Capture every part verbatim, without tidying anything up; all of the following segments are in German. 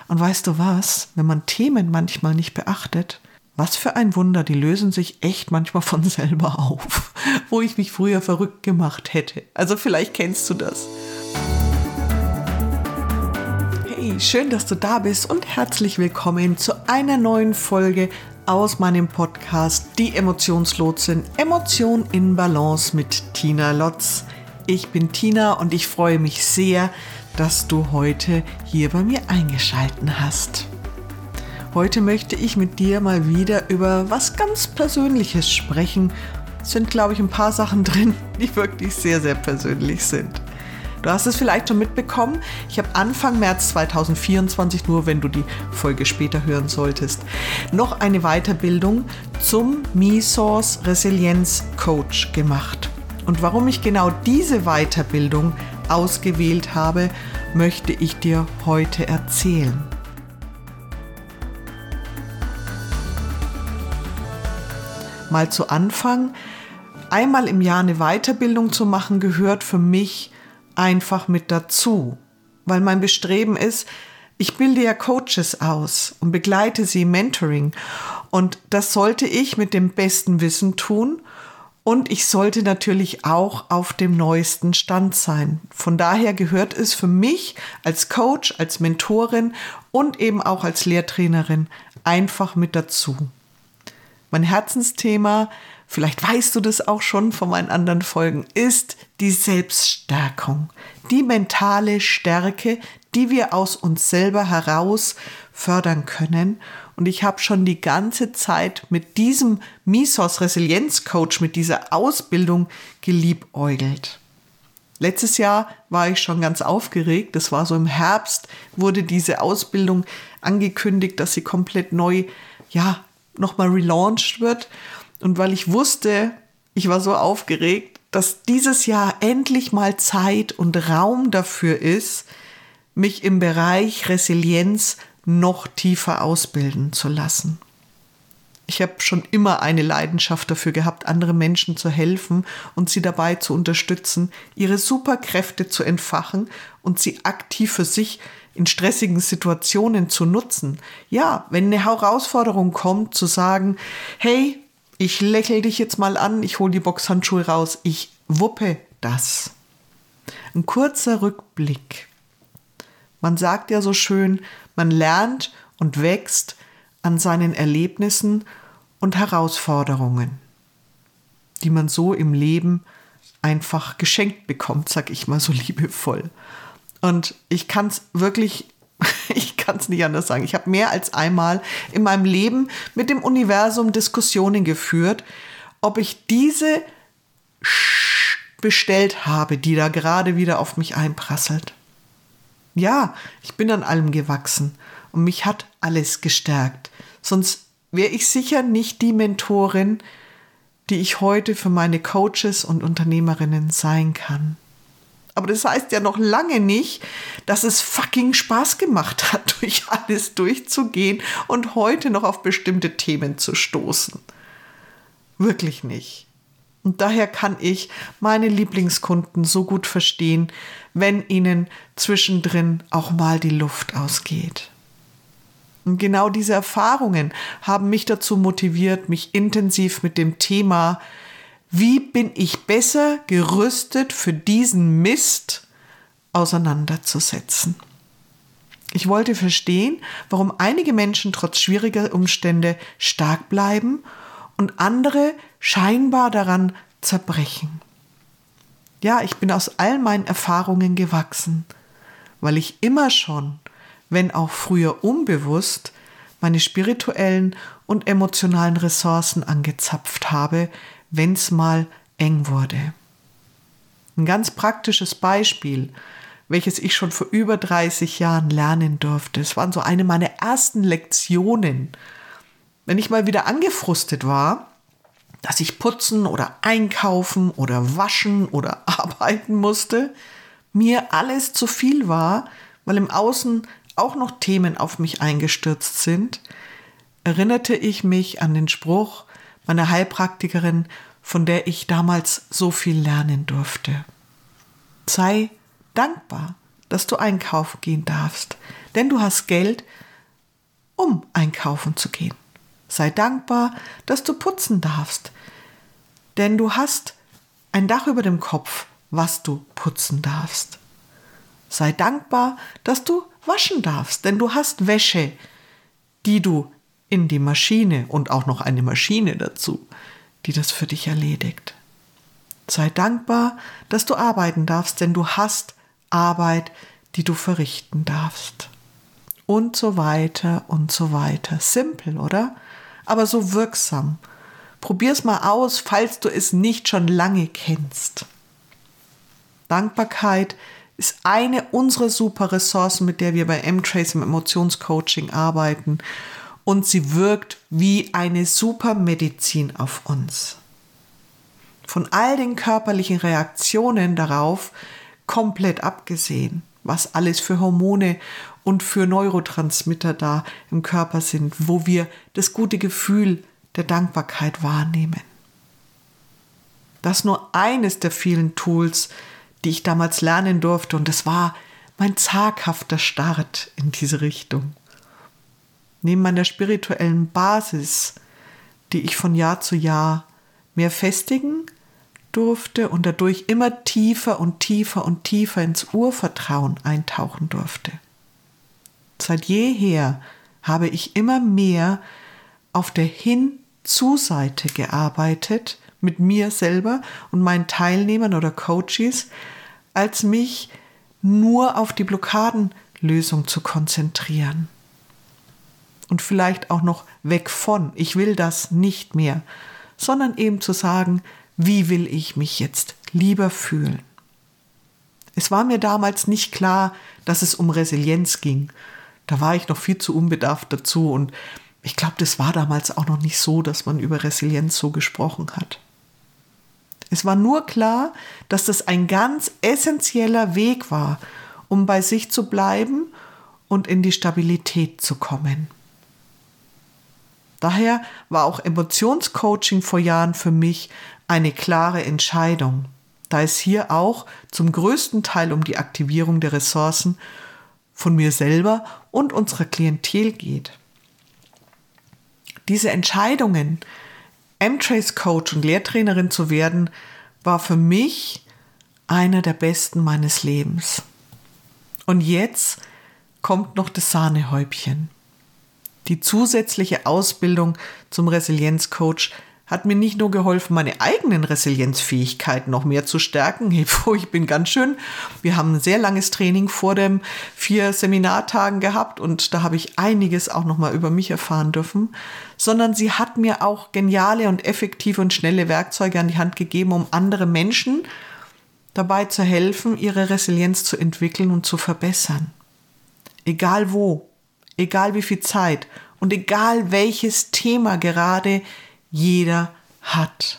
Und weißt du was, wenn man Themen manchmal nicht beachtet, was für ein Wunder, die lösen sich echt manchmal von selber auf, wo ich mich früher verrückt gemacht hätte. Also vielleicht kennst du das. Hey, schön, dass du da bist und herzlich willkommen zu einer neuen Folge aus meinem Podcast Die Emotionslotsin, Emotion in Balance mit Tina Lotz. Ich bin Tina und ich freue mich sehr, dass du heute hier bei mir eingeschaltet hast. Heute möchte ich mit dir mal wieder über was ganz Persönliches sprechen. Es sind, glaube ich, ein paar Sachen drin, die wirklich sehr, sehr persönlich sind. Du hast es vielleicht schon mitbekommen, ich habe Anfang März zweitausendvierundzwanzig, nur wenn du die Folge später hören solltest, noch eine Weiterbildung zum MeSource Resilienz Coach gemacht. Und warum ich genau diese Weiterbildung ausgewählt habe, möchte ich dir heute erzählen. Mal zu Anfang, einmal im Jahr eine Weiterbildung zu machen, gehört für mich einfach mit dazu, weil mein Bestreben ist, ich bilde ja Coaches aus und begleite sie im Mentoring und das sollte ich mit dem besten Wissen tun und ich sollte natürlich auch auf dem neuesten Stand sein. Von daher gehört es für mich als Coach, als Mentorin und eben auch als Lehrtrainerin einfach mit dazu. Mein Herzensthema, vielleicht weißt du das auch schon von meinen anderen Folgen, ist die Selbststärkung. Die mentale Stärke, die wir aus uns selber heraus fördern können. Und ich habe schon die ganze Zeit mit diesem MeSource Resilienz Coach, mit dieser Ausbildung geliebäugelt. Letztes Jahr war ich schon ganz aufgeregt. Das war so im Herbst, wurde diese Ausbildung angekündigt, dass sie komplett neu, ja, nochmal relaunched wird. Und weil ich wusste, ich war so aufgeregt, dass dieses Jahr endlich mal Zeit und Raum dafür ist, mich im Bereich Resilienz noch tiefer ausbilden zu lassen. Ich habe schon immer eine Leidenschaft dafür gehabt, anderen Menschen zu helfen und sie dabei zu unterstützen, ihre Superkräfte zu entfachen und sie aktiv für sich in stressigen Situationen zu nutzen. Ja, wenn eine Herausforderung kommt, zu sagen, hey, ich lächle dich jetzt mal an, ich hole die Boxhandschuhe raus, ich wuppe das. Ein kurzer Rückblick. Man sagt ja so schön, man lernt und wächst an seinen Erlebnissen und Herausforderungen, die man so im Leben einfach geschenkt bekommt, sag ich mal so liebevoll. Und ich kann es wirklich, ich kann es nicht anders sagen. Ich habe mehr als einmal in meinem Leben mit dem Universum Diskussionen geführt, ob ich diese Sch- bestellt habe, die da gerade wieder auf mich einprasselt. Ja, ich bin an allem gewachsen und mich hat alles gestärkt. Sonst wäre ich sicher nicht die Mentorin, die ich heute für meine Coaches und Unternehmerinnen sein kann. Aber das heißt ja noch lange nicht, dass es fucking Spaß gemacht hat, durch alles durchzugehen und heute noch auf bestimmte Themen zu stoßen. Wirklich nicht. Und daher kann ich meine Lieblingskunden so gut verstehen, wenn ihnen zwischendrin auch mal die Luft ausgeht. Und genau diese Erfahrungen haben mich dazu motiviert, mich intensiv mit dem Thema wie bin ich besser gerüstet für diesen Mist auseinanderzusetzen? Ich wollte verstehen, warum einige Menschen trotz schwieriger Umstände stark bleiben und andere scheinbar daran zerbrechen. Ja, ich bin aus all meinen Erfahrungen gewachsen, weil ich immer schon, wenn auch früher unbewusst, meine spirituellen und emotionalen Ressourcen angezapft habe, wenn es mal eng wurde. Ein ganz praktisches Beispiel, welches ich schon vor über dreißig Jahren lernen durfte. Es waren so eine meiner ersten Lektionen. Wenn ich mal wieder angefrustet war, dass ich putzen oder einkaufen oder waschen oder arbeiten musste, mir alles zu viel war, weil im Außen auch noch Themen auf mich eingestürzt sind, erinnerte ich mich an den Spruch meiner Heilpraktikerin, von der ich damals so viel lernen durfte. Sei dankbar, dass du einkaufen gehen darfst, denn du hast Geld, um einkaufen zu gehen. Sei dankbar, dass du putzen darfst, denn du hast ein Dach über dem Kopf, was du putzen darfst. Sei dankbar, dass du waschen darfst, denn du hast Wäsche, die du in die Maschine und auch noch eine Maschine dazu, die das für dich erledigt. Sei dankbar, dass du arbeiten darfst, denn du hast Arbeit, die du verrichten darfst. Und so weiter und so weiter. Simpel, oder? Aber so wirksam. Probier's mal aus, falls du es nicht schon lange kennst. Dankbarkeit ist eine unserer super Ressourcen, mit der wir bei M-Trace im Emotionscoaching arbeiten. Und sie wirkt wie eine super Medizin auf uns. Von all den körperlichen Reaktionen darauf komplett abgesehen, was alles für Hormone und für Neurotransmitter da im Körper sind, wo wir das gute Gefühl der Dankbarkeit wahrnehmen. Das ist nur eines der vielen Tools, die ich damals lernen durfte, und es war mein zaghafter Start in diese Richtung. Neben meiner spirituellen Basis, die ich von Jahr zu Jahr mehr festigen durfte und dadurch immer tiefer und tiefer und tiefer ins Urvertrauen eintauchen durfte. Seit jeher habe ich immer mehr auf der Hin-zu-Seite gearbeitet, mit mir selber und meinen Teilnehmern oder Coaches, als mich nur auf die Blockadenlösung zu konzentrieren. Und vielleicht auch noch weg von, ich will das nicht mehr, sondern eben zu sagen, wie will ich mich jetzt lieber fühlen? Es war mir damals nicht klar, dass es um Resilienz ging. Da war ich noch viel zu unbedarft dazu und ich glaube, das war damals auch noch nicht so, dass man über Resilienz so gesprochen hat. Es war nur klar, dass das ein ganz essentieller Weg war, um bei sich zu bleiben und in die Stabilität zu kommen. Daher war auch Emotionscoaching vor Jahren für mich eine klare Entscheidung, da es hier auch zum größten Teil um die Aktivierung der Ressourcen von mir selber und unserer Klientel geht. Diese Entscheidungen, M-Trace Coach und Lehrtrainerin zu werden, war für mich einer der besten meines Lebens. Und jetzt kommt noch das Sahnehäubchen. Die zusätzliche Ausbildung zum Resilienzcoach hat mir nicht nur geholfen, meine eigenen Resilienzfähigkeiten noch mehr zu stärken. Hey, ich bin ganz schön. Wir haben ein sehr langes Training vor den vier Seminartagen gehabt und da habe ich einiges auch noch mal über mich erfahren dürfen. Sondern sie hat mir auch geniale und effektive und schnelle Werkzeuge an die Hand gegeben, um andere Menschen dabei zu helfen, ihre Resilienz zu entwickeln und zu verbessern. Egal wo, egal wie viel Zeit und egal welches Thema gerade jeder hat.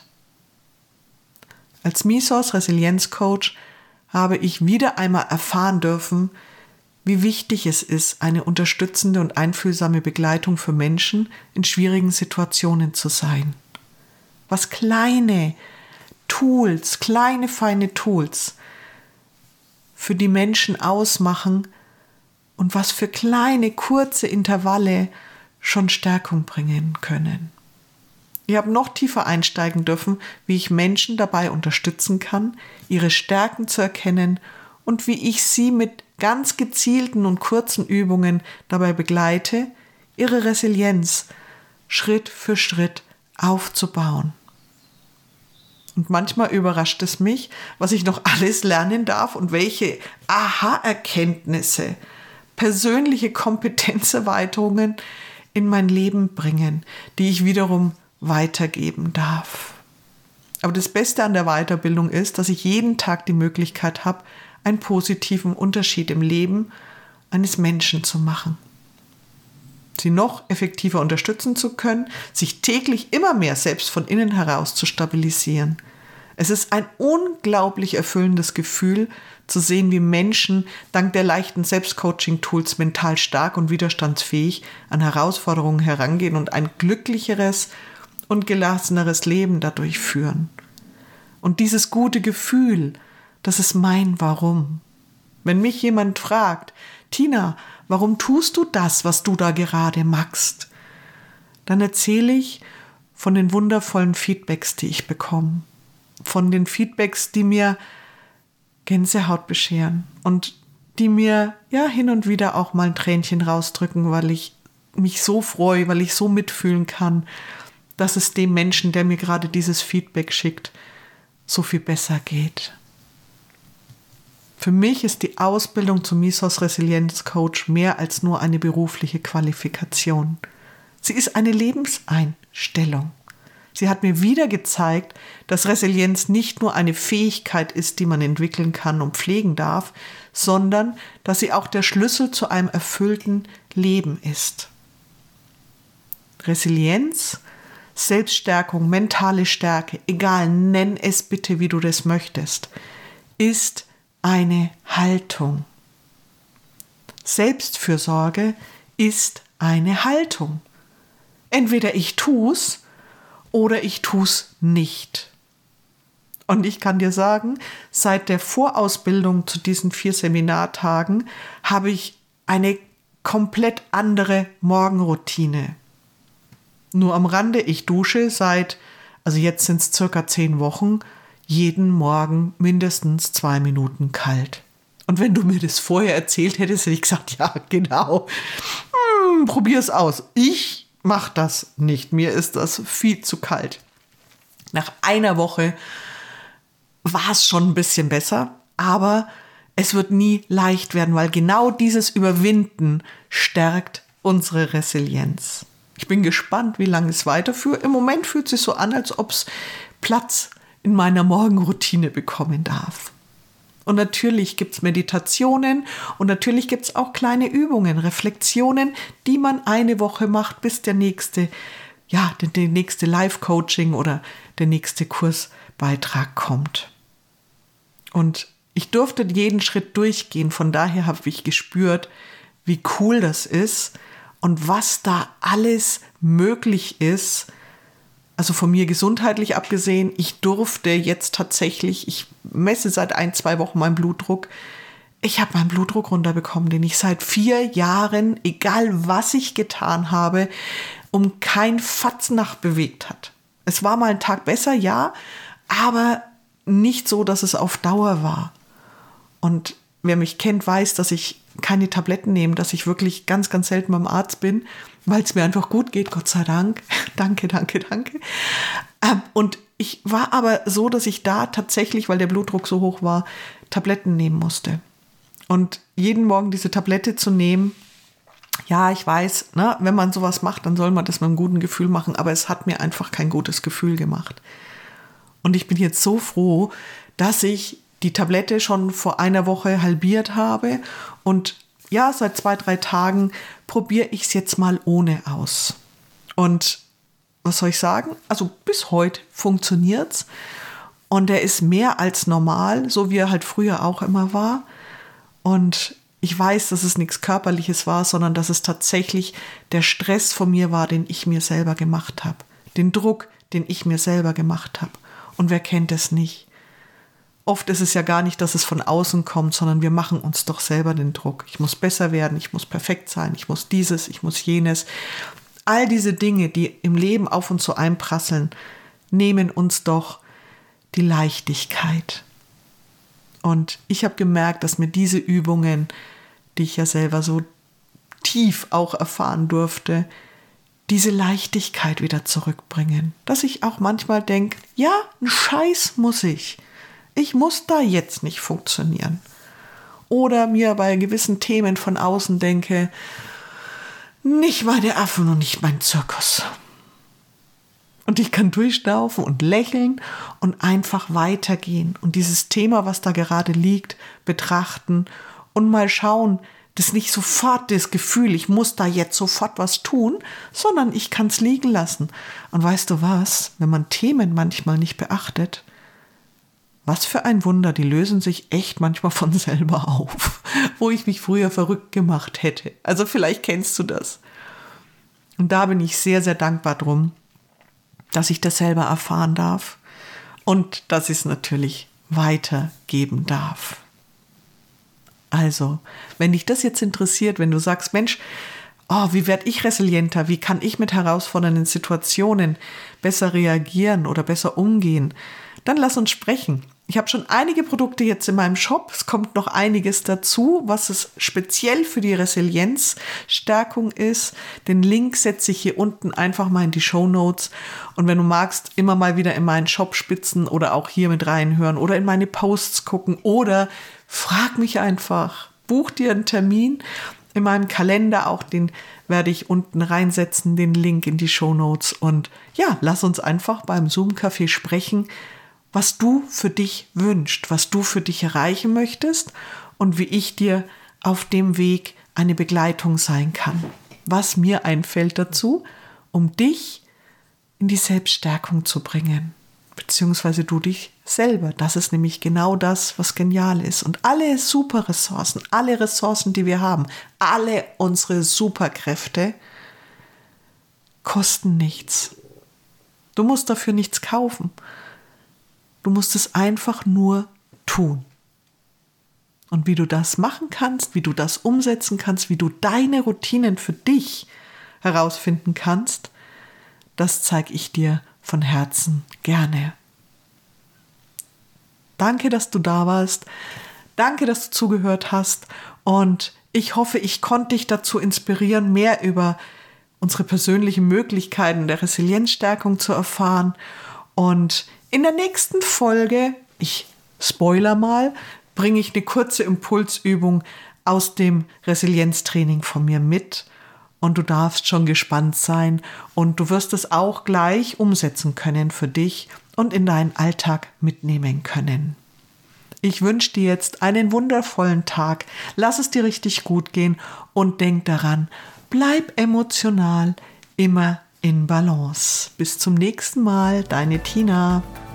Als Misos Resilienzcoach habe ich wieder einmal erfahren dürfen, wie wichtig es ist, eine unterstützende und einfühlsame Begleitung für Menschen in schwierigen Situationen zu sein. Was kleine Tools, kleine feine Tools für die Menschen ausmachen und was für kleine kurze Intervalle schon Stärkung bringen können. Ich habe noch tiefer einsteigen dürfen, wie ich Menschen dabei unterstützen kann, ihre Stärken zu erkennen und wie ich sie mit ganz gezielten und kurzen Übungen dabei begleite, ihre Resilienz Schritt für Schritt aufzubauen. Und manchmal überrascht es mich, was ich noch alles lernen darf und welche Aha-Erkenntnisse, persönliche Kompetenzerweiterungen in mein Leben bringen, die ich wiederum weitergeben darf. Aber das Beste an der Weiterbildung ist, dass ich jeden Tag die Möglichkeit habe, einen positiven Unterschied im Leben eines Menschen zu machen. Sie noch effektiver unterstützen zu können, sich täglich immer mehr selbst von innen heraus zu stabilisieren. Es ist ein unglaublich erfüllendes Gefühl, zu sehen, wie Menschen dank der leichten Selbstcoaching-Tools mental stark und widerstandsfähig an Herausforderungen herangehen und ein glücklicheres und gelasseneres Leben dadurch führen. Und dieses gute Gefühl, das ist mein Warum. Wenn mich jemand fragt, Tina, warum tust du das, was du da gerade machst? Dann erzähle ich von den wundervollen Feedbacks, die ich bekomme. Von den Feedbacks, die mir Gänsehaut bescheren und die mir ja hin und wieder auch mal ein Tränchen rausdrücken, weil ich mich so freue, weil ich so mitfühlen kann, dass es dem Menschen, der mir gerade dieses Feedback schickt, so viel besser geht. Für mich ist die Ausbildung zum Mythos Resilienz Coach mehr als nur eine berufliche Qualifikation. Sie ist eine Lebenseinstellung. Sie hat mir wieder gezeigt, dass Resilienz nicht nur eine Fähigkeit ist, die man entwickeln kann und pflegen darf, sondern dass sie auch der Schlüssel zu einem erfüllten Leben ist. Resilienz, Selbststärkung, mentale Stärke, egal, nenn es bitte, wie du das möchtest, ist eine Haltung. Selbstfürsorge ist eine Haltung. Entweder ich tu's oder ich tu's nicht. Und ich kann dir sagen, seit der Vorausbildung zu diesen vier Seminartagen habe ich eine komplett andere Morgenroutine. Nur am Rande, ich dusche seit, also jetzt sind es circa zehn Wochen, jeden Morgen mindestens zwei Minuten kalt. Und wenn du mir das vorher erzählt hättest, hätte ich gesagt, ja, genau, hm, probier's aus. Ich mache das nicht. Mir ist das viel zu kalt. Nach einer Woche war es schon ein bisschen besser, aber es wird nie leicht werden, weil genau dieses Überwinden stärkt unsere Resilienz. Ich bin gespannt, wie lange es weiterführt. Im Moment fühlt es sich so an, als ob es Platz in meiner Morgenroutine bekommen darf. Und natürlich gibt es Meditationen und natürlich gibt es auch kleine Übungen, Reflexionen, die man eine Woche macht, bis der nächste, ja, der, der nächste Live-Coaching oder der nächste Kursbeitrag kommt. Und ich durfte jeden Schritt durchgehen, von daher habe ich gespürt, wie cool das ist und was da alles möglich ist. Also von mir gesundheitlich abgesehen, ich durfte jetzt tatsächlich, ich messe seit ein, zwei Wochen meinen Blutdruck. Ich habe meinen Blutdruck runterbekommen, den ich seit vier Jahren, egal was ich getan habe, um kein Fatzen nach bewegt hat. Es war mal ein Tag besser, ja, aber nicht so, dass es auf Dauer war. Und wer mich kennt, weiß, dass ich keine Tabletten nehme, dass ich wirklich ganz, ganz selten beim Arzt bin, weil es mir einfach gut geht, Gott sei Dank. Danke, danke, danke. Und ich war aber so, dass ich da tatsächlich, weil der Blutdruck so hoch war, Tabletten nehmen musste. Und jeden Morgen diese Tablette zu nehmen, ja, ich weiß, ne, wenn man sowas macht, dann soll man das mit einem guten Gefühl machen, aber es hat mir einfach kein gutes Gefühl gemacht. Und ich bin jetzt so froh, dass ich die Tablette schon vor einer Woche halbiert habe und ja, seit zwei, drei Tagen probiere ich es jetzt mal ohne aus. Und was soll ich sagen? Also bis heute funktioniert's und er ist mehr als normal, so wie er halt früher auch immer war. Und ich weiß, dass es nichts Körperliches war, sondern dass es tatsächlich der Stress von mir war, den ich mir selber gemacht habe. Den Druck, den ich mir selber gemacht habe. Und wer kennt es nicht? Oft ist es ja gar nicht, dass es von außen kommt, sondern wir machen uns doch selber den Druck. Ich muss besser werden, ich muss perfekt sein, ich muss dieses, ich muss jenes. All diese Dinge, die im Leben auf uns so einprasseln, nehmen uns doch die Leichtigkeit. Und ich habe gemerkt, dass mir diese Übungen, die ich ja selber so tief auch erfahren durfte, diese Leichtigkeit wieder zurückbringen. Dass ich auch manchmal denke, ja, ein Scheiß muss ich. Ich muss da jetzt nicht funktionieren. Oder mir bei gewissen Themen von außen denke, nicht meine Affen und nicht mein Zirkus. Und ich kann durchschnaufen und lächeln und einfach weitergehen und dieses Thema, was da gerade liegt, betrachten und mal schauen, das ist nicht sofort das Gefühl, ich muss da jetzt sofort was tun, sondern ich kann es liegen lassen. Und weißt du was, wenn man Themen manchmal nicht beachtet, was für ein Wunder, die lösen sich echt manchmal von selber auf, wo ich mich früher verrückt gemacht hätte. Also vielleicht kennst du das. Und da bin ich sehr, sehr dankbar drum, dass ich das selber erfahren darf und dass ich es natürlich weitergeben darf. Also, wenn dich das jetzt interessiert, wenn du sagst, Mensch, oh, wie werde ich resilienter? Wie kann ich mit herausfordernden Situationen besser reagieren oder besser umgehen? Dann lass uns sprechen. Ich habe schon einige Produkte jetzt in meinem Shop. Es kommt noch einiges dazu, was es speziell für die Resilienzstärkung ist. Den Link setze ich hier unten einfach mal in die Shownotes. Und wenn du magst, immer mal wieder in meinen Shop spitzen oder auch hier mit reinhören oder in meine Posts gucken oder frag mich einfach. Buch dir einen Termin in meinem Kalender. Auch den werde ich unten reinsetzen, den Link in die Shownotes. Und ja, lass uns einfach beim Zoom-Café sprechen, was du für dich wünschst, was du für dich erreichen möchtest und wie ich dir auf dem Weg eine Begleitung sein kann. Was mir einfällt dazu, um dich in die Selbststärkung zu bringen, beziehungsweise du dich selber. Das ist nämlich genau das, was genial ist. Und alle super Ressourcen, alle Ressourcen, die wir haben, alle unsere Superkräfte kosten nichts. Du musst dafür nichts kaufen. Du musst es einfach nur tun. Und wie du das machen kannst, wie du das umsetzen kannst, wie du deine Routinen für dich herausfinden kannst, das zeige ich dir von Herzen gerne. Danke, dass du da warst. Danke, dass du zugehört hast. Und ich hoffe, ich konnte dich dazu inspirieren, mehr über unsere persönlichen Möglichkeiten der Resilienzstärkung zu erfahren. Und in der nächsten Folge, ich spoiler mal, bringe ich eine kurze Impulsübung aus dem Resilienztraining von mir mit. Und du darfst schon gespannt sein und du wirst es auch gleich umsetzen können für dich und in deinen Alltag mitnehmen können. Ich wünsche dir jetzt einen wundervollen Tag. Lass es dir richtig gut gehen und denk daran, bleib emotional immer in Balance. Bis zum nächsten Mal, deine Tina.